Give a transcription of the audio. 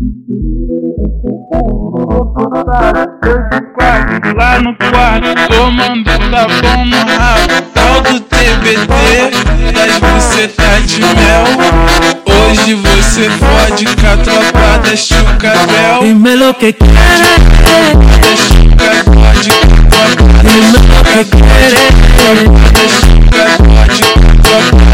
Lá no quarto, tomando tapão no rabo. Tal do TBT, das bucetas de mel. Hoje você fode com a tropa da Chucabel. Dime lo que quieres, Fode com a tropa da dime lo que quieres. Chucabel.